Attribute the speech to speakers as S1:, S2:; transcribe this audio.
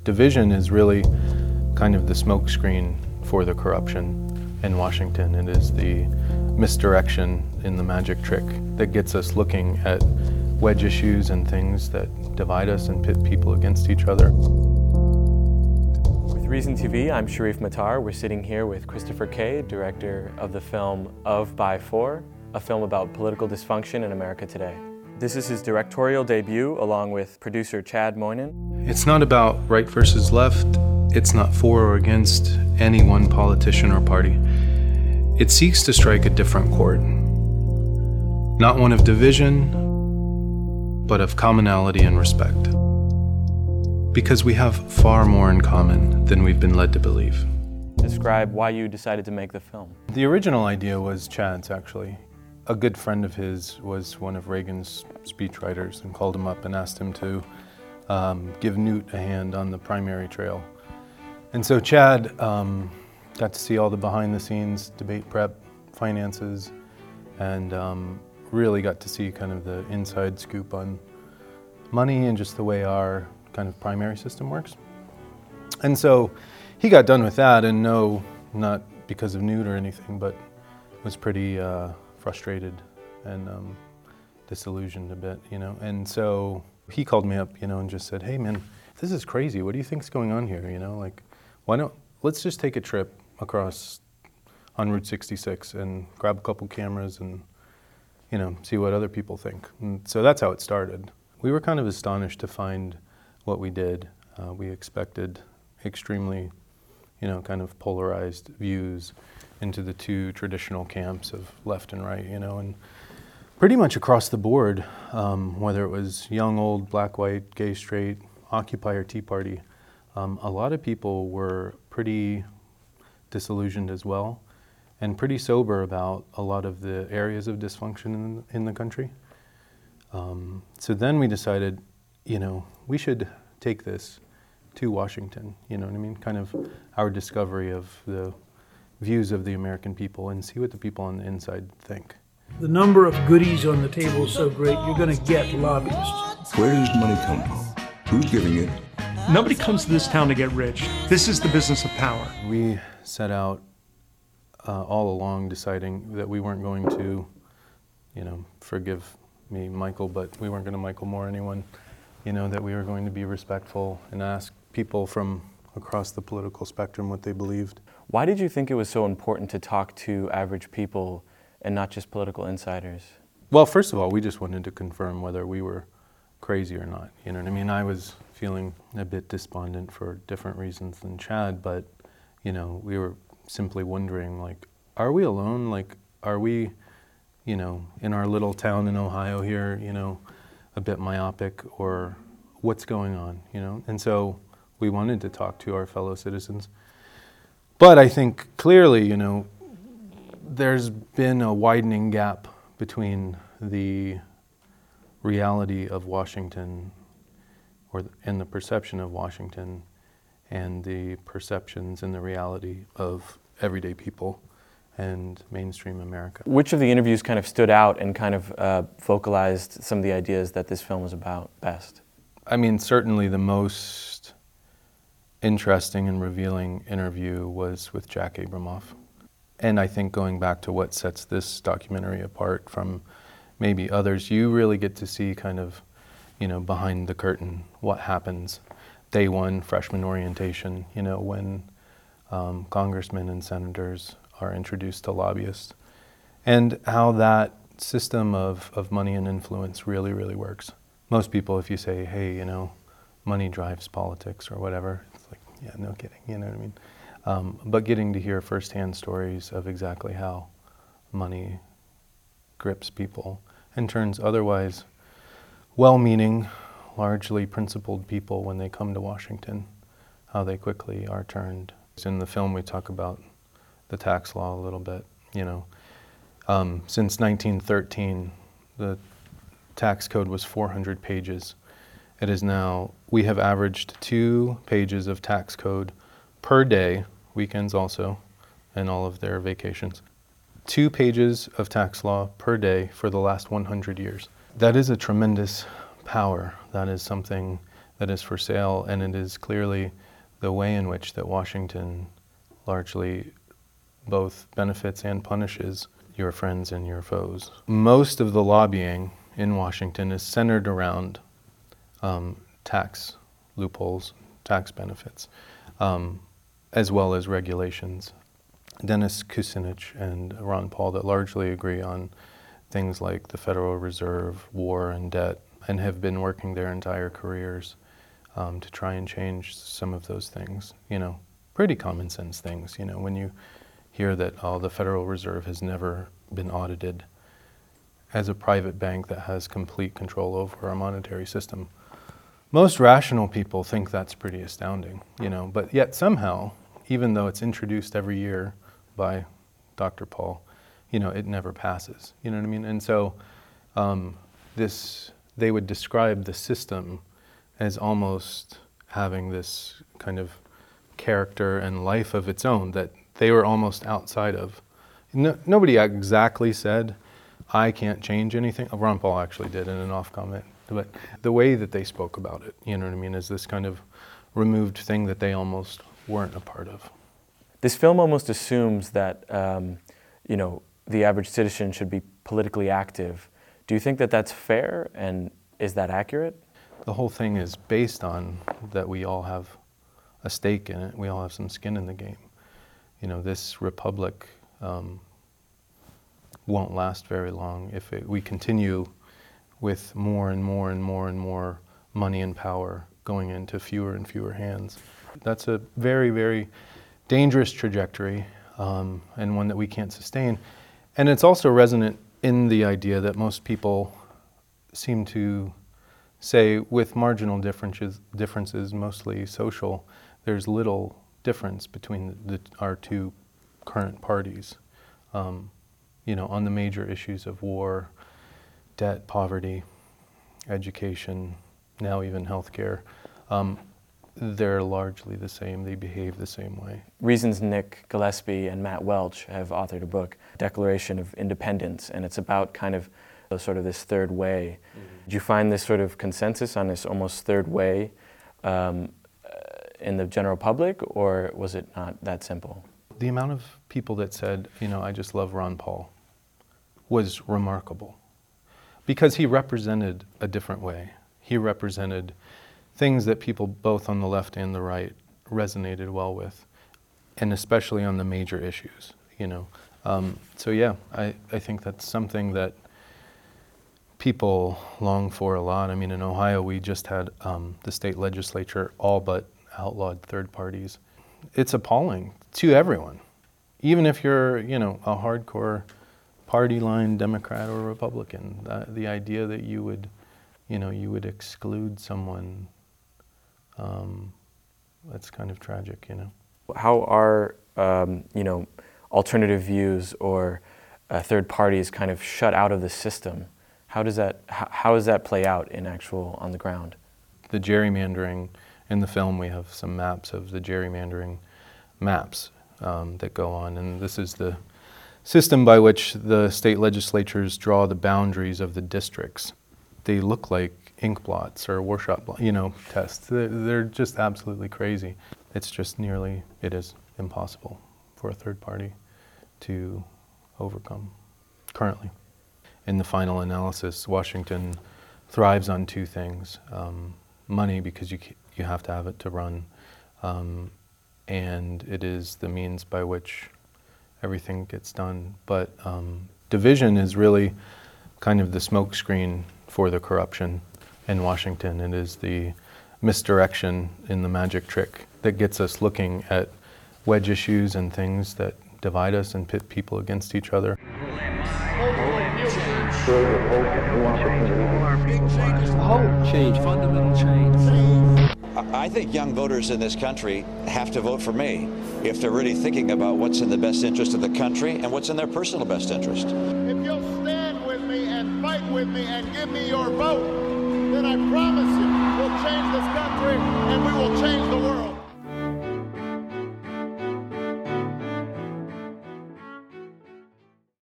S1: Division is really kind of the smokescreen for the corruption in Washington. It is the misdirection in the magic trick that gets us looking at wedge issues and things that divide us and pit people against each other.
S2: With Reason TV, I'm Sharif Matar. We're sitting here with Christopher Kay, director of the film Of, By, For, a film about political dysfunction in America today. This is his directorial debut, along with producer Chad Moynan.
S1: It's not about right versus left. It's not for or against any one politician or party. It seeks to strike a different chord. Not one of division, but of commonality and respect. Because we have far more in common than we've been led to believe.
S2: Describe why you decided to make the film.
S1: The original idea was Chad's, actually. A good friend of his was one of Reagan's speechwriters and called him up and asked him to give Newt a hand on the primary trail. And so Chad got to see all the behind-the-scenes debate prep, finances, and really got to see kind of the inside scoop on money and just the way our kind of primary system works. And so he got done with that, and no, not because of Newt or anything, but was pretty frustrated and disillusioned a bit, you know. And so he called me up, you know, and just said, "Hey man, this is crazy. What do you think's going on here? You know, like, let's just take a trip across on Route 66 and grab a couple cameras and, you know, see what other people think." And so that's how it started. We were kind of astonished to find what we did. We expected extremely, you know, kind of polarized views into the two traditional camps of left and right, you know, and pretty much across the board, whether it was young, old, black, white, gay, straight, Occupy or Tea Party, a lot of people were pretty disillusioned as well, and pretty sober about a lot of the areas of dysfunction in the country. So then we decided, you know, we should take this to Washington, you know what I mean? Kind of our discovery of the views of the American people and see what the people on the inside think.
S3: The number of goodies on the table is so great, you're going to get lobbyists.
S4: Where does money come from? Who's giving it?
S5: Nobody comes to this town to get rich. This is the business of power.
S1: We set out all along deciding that we weren't going to, you know, forgive me, Michael, but we weren't going to Michael Moore anyone, you know, that we were going to be respectful and ask people from across the political spectrum what they believed.
S2: Why did you think it was so important to talk to average people and not just political insiders?
S1: Well, first of all, we just wanted to confirm whether we were crazy or not. You know what I mean? I was feeling a bit despondent for different reasons than Chad, but, you know, we were simply wondering, like, are we alone? Like, are we, you know, in our little town in Ohio here, you know, a bit myopic, or what's going on, you know? And so we wanted to talk to our fellow citizens. But I think clearly, you know, there's been a widening gap between the reality of Washington and the perception of Washington and the perceptions and the reality of everyday people and mainstream America.
S2: Which of the interviews kind of stood out and kind of vocalized some of the ideas that this film was about best?
S1: I mean, certainly the most interesting and revealing interview was with Jack Abramoff. And I think going back to what sets this documentary apart from maybe others, you really get to see kind of, you know, behind the curtain, what happens day one, freshman orientation, you know, when congressmen and senators are introduced to lobbyists, and how that system of money and influence really, really works. Most people, if you say, hey, you know, money drives politics or whatever, it's like, yeah, no kidding, you know what I mean? But getting to hear firsthand stories of exactly how money grips people and turns otherwise well-meaning, largely principled people when they come to Washington, how they quickly are turned. In the film we talk about the tax law a little bit, you know. Since 1913, the tax code was 400 pages. It is now, we have averaged 2 pages of tax code per day, weekends also, and all of their vacations. 2 pages of tax law per day for the last 100 years. That is a tremendous power. That is something that is for sale, and it is clearly the way in which that Washington largely both benefits and punishes your friends and your foes. Most of the lobbying in Washington is centered around tax loopholes, tax benefits, as well as regulations. Dennis Kucinich and Ron Paul that largely agree on things like the Federal Reserve, war, and debt, and have been working their entire careers to try and change some of those things. You know, pretty common sense things. You know, when you hear that the Federal Reserve has never been audited as a private bank that has complete control over our monetary system, most rational people think that's pretty astounding. You know, but yet somehow, even though it's introduced every year by Dr. Paul, you know, it never passes. You know what I mean? And so they would describe the system as almost having this kind of character and life of its own that they were almost outside of. Nobody exactly said, I can't change anything. Ron Paul actually did in an off comment. But the way that they spoke about it, you know what I mean, is this kind of removed thing that they almost weren't a part of.
S2: This film almost assumes that, you know, the average citizen should be politically active. Do you think that that's fair, and is that accurate?
S1: The whole thing is based on that we all have a stake in it. We all have some skin in the game. You know, this republic won't last very long if we continue with more and more and more and more money and power going into fewer and fewer hands. That's a very, very dangerous trajectory, and one that we can't sustain. And it's also resonant in the idea that most people seem to say, with marginal differences, mostly social, there's little difference between our two current parties. You know, on the major issues of war, debt, poverty, education, now even healthcare, they're largely the same. They behave the same way.
S2: Reasons Nick Gillespie and Matt Welch have authored a book, Declaration of Independence, and it's about kind of sort of this third way. Mm-hmm. Did you find this sort of consensus on this almost third way in the general public, or was it not that simple?
S1: The amount of people that said, you know, I just love Ron Paul was remarkable, because he represented a different way. He represented things that people both on the left and the right resonated well with, and especially on the major issues, you know. So yeah, I think that's something that people long for a lot. I mean, in Ohio, we just had the state legislature all but outlawed third parties. It's appalling to everyone, even if you're, you know, a hardcore party line Democrat or Republican. The idea that you would exclude someone, that's kind of tragic, you know.
S2: How are, you know, alternative views or third parties kind of shut out of the system? How does that play out in actual, on the ground?
S1: The gerrymandering, in the film we have some maps of the gerrymandering maps that go on, and this is the system by which the state legislatures draw the boundaries of the districts. They look like ink blots or Warshop, you know, tests. They're just absolutely crazy. It's just it is impossible for a third party to overcome currently. In the final analysis, Washington thrives on two things: money, because you have to have it to run, and it is the means by which everything gets done. But division is really kind of the smokescreen for the corruption in Washington. It is the misdirection in the magic trick that gets us looking at wedge issues and things that divide us and pit people against each other.
S6: Fundamental change.
S7: I think young voters in this country have to vote for me if they're really thinking about what's in the best interest of the country and what's in their personal best interest.
S8: If you'll stand with me and fight with me and give me your vote, then I promise you we'll change this country and we will change the world.